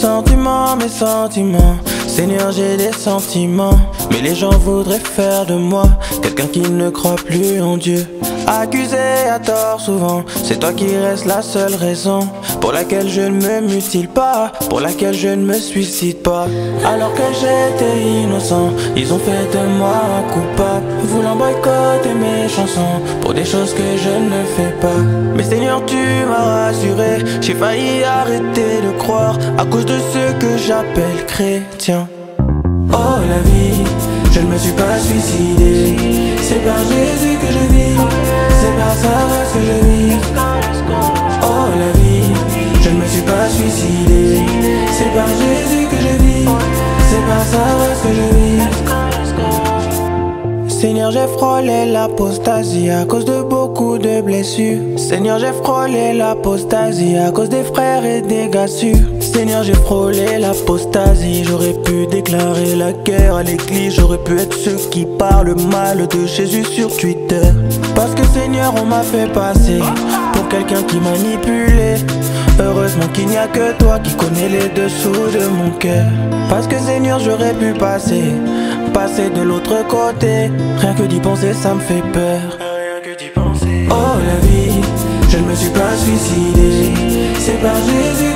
mes sentiments. Seigneur, j'ai des sentiments, mais les gens voudraient faire de moi quelqu'un qui ne croit plus en Dieu. Accusé à tort souvent, c'est toi qui restes la seule raison pour laquelle je ne me mutile pas, pour laquelle je ne me suicide pas. Alors que j'étais innocent, ils ont fait de moi un coupable, voulant boycotter mes chansons pour des choses que je ne fais pas. Mais Seigneur, tu m'as rassuré, j'ai failli arrêter de croire à cause de ce que j'appelle chrétien. Oh la vie, je ne me suis pas suicidé, c'est par Jésus que je vis, c'est par sa grâce que je vis. Oh la vie, je ne me suis pas suicidé, c'est par Jésus que je vis, c'est par sa grâce que je vis. Seigneur, j'ai frôlé l'apostasie à cause de beaucoup de blessures. Seigneur, j'ai frôlé l'apostasie à cause des frères et des gars sûrs. Seigneur, j'ai frôlé l'apostasie. J'aurais pu déclarer la guerre à l'église, j'aurais pu être ceux qui parlent mal de Jésus sur Twitter. Parce que Seigneur, on m'a fait passer pour quelqu'un qui manipulait. Heureusement qu'il n'y a que toi qui connais les dessous de mon cœur. Parce que Seigneur, j'aurais pu passer de l'autre côté. Rien que d'y penser, ça me fait peur. Rien que d'y penser. Oh la vie, je ne me suis pas suicidé, c'est par Jésus